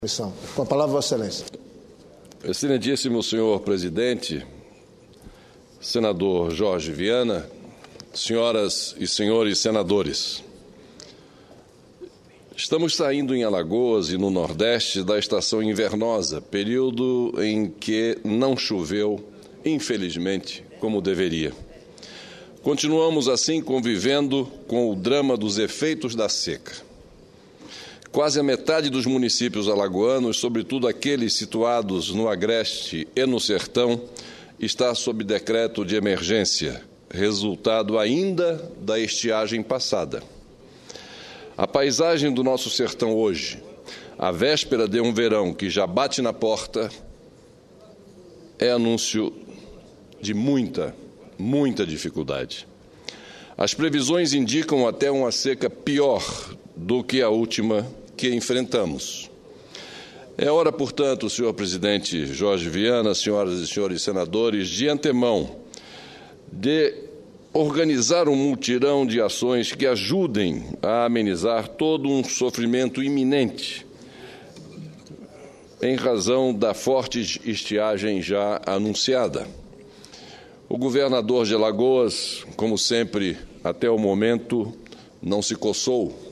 Com a palavra, Vossa Excelência. Excelentíssimo senhor presidente, senador Jorge Viana, senhoras e senhores senadores, estamos saindo em Alagoas e no Nordeste da estação invernosa, período em que não choveu, infelizmente, como deveria. Continuamos assim convivendo com o drama dos efeitos da seca. Quase a metade dos municípios alagoanos, sobretudo aqueles situados no agreste e no sertão, está sob decreto de emergência, resultado ainda da estiagem passada. A paisagem do nosso sertão hoje, à véspera de um verão que já bate na porta, é anúncio de muita dificuldade. As previsões indicam até uma seca pior do que a última que enfrentamos. É hora, portanto, senhor presidente Jorge Viana, senhoras e senhores senadores, de antemão, de organizar um mutirão de ações que ajudem a amenizar todo um sofrimento iminente em razão da forte estiagem já anunciada. O governador de Alagoas, como sempre, até o momento, não se coçou.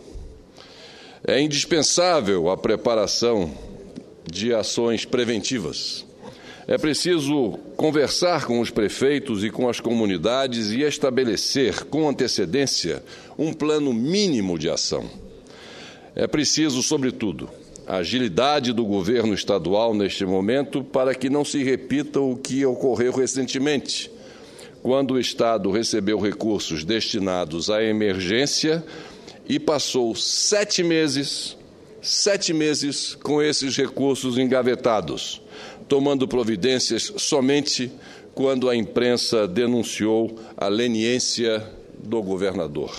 É indispensável a preparação de ações preventivas. É preciso conversar com os prefeitos e com as comunidades e estabelecer com antecedência um plano mínimo de ação. É preciso, sobretudo, a agilidade do governo estadual neste momento para que não se repita o que ocorreu recentemente, quando o Estado recebeu recursos destinados à emergência e passou 7 meses com esses recursos engavetados, tomando providências somente quando a imprensa denunciou a leniência do governador.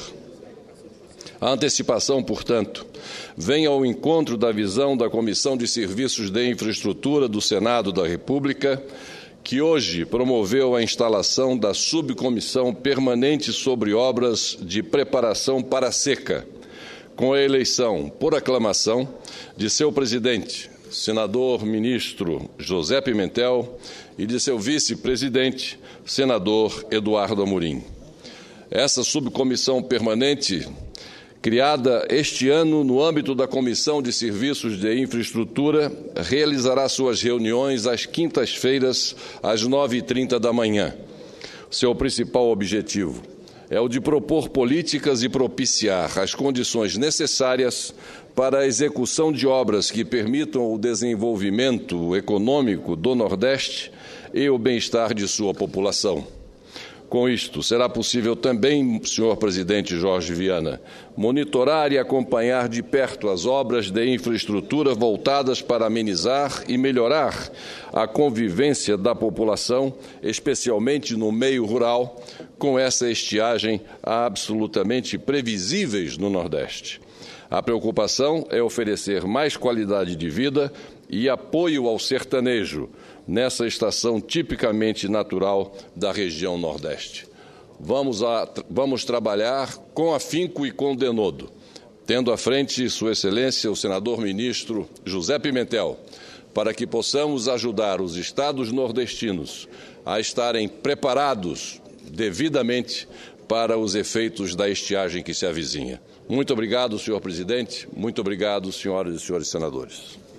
A antecipação, portanto, vem ao encontro da visão da Comissão de Serviços de Infraestrutura do Senado da República, que hoje promoveu a instalação da Subcomissão Permanente sobre Obras de Preparação para a Seca, com a eleição, por aclamação, de seu presidente, senador ministro José Pimentel, e de seu vice-presidente, senador Eduardo Amorim. Essa subcomissão permanente, criada este ano no âmbito da Comissão de Serviços de Infraestrutura, realizará suas reuniões às quintas-feiras, às 9h30 da manhã. Seu principal objetivo é o de propor políticas e propiciar as condições necessárias para a execução de obras que permitam o desenvolvimento econômico do Nordeste e o bem-estar de sua população. Com isto, será possível também, senhor presidente Jorge Viana, monitorar e acompanhar de perto as obras de infraestrutura voltadas para amenizar e melhorar a convivência da população, especialmente no meio rural, com essa estiagem absolutamente previsíveis no Nordeste. A preocupação é oferecer mais qualidade de vida e apoio ao sertanejo, nessa estação tipicamente natural da região Nordeste. Vamos trabalhar com afinco e com denodo, tendo à frente Sua Excelência o senador ministro José Pimentel, para que possamos ajudar os estados nordestinos a estarem preparados devidamente para os efeitos da estiagem que se avizinha. Muito obrigado, senhor presidente. Muito obrigado, senhoras e senhores senadores.